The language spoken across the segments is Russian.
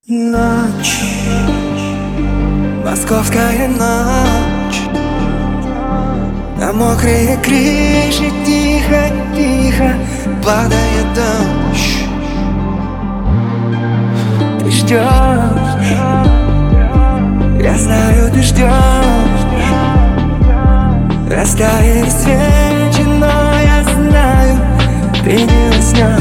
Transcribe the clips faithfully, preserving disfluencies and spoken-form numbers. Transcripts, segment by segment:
Ночь, московская ночь, на мокрые крыши тихо-тихо падает дождь. Ты ждешь, я знаю, ты ждешь. Растает свечи, но я знаю, ты не уснешь.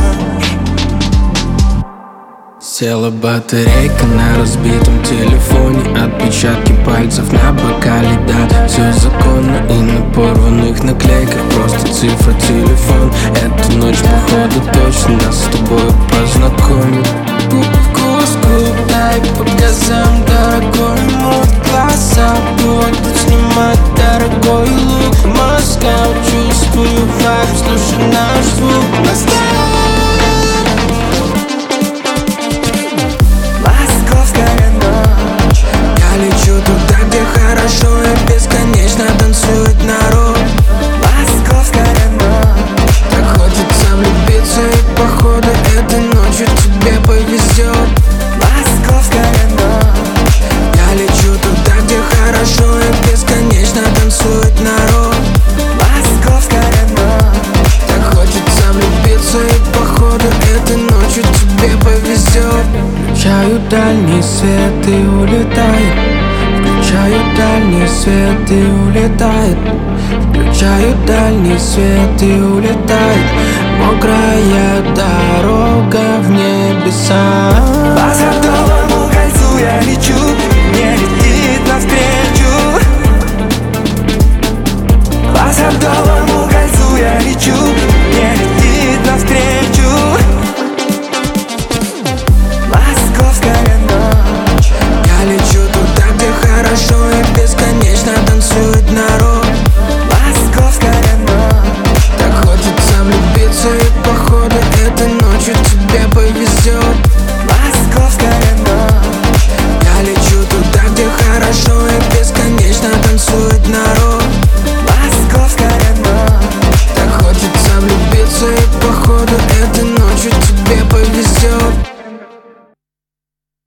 Села батарейка на разбитом телефоне, отпечатки пальцев на бокале, да, все законно. И на порванных наклейках просто цифра, телефон. Эта ночь, походу, точно нас с тобой познакомит. Вкус дай по газам, дорогой мой. Глаза будут снимать дорогой лук. Москва, чувствую вайб, слушай наш звук. Включаю дальний свет и улетает. Включаю дальний свет и улетает. Включаю дальний свет и улетает. Мокрая дорога в небеса.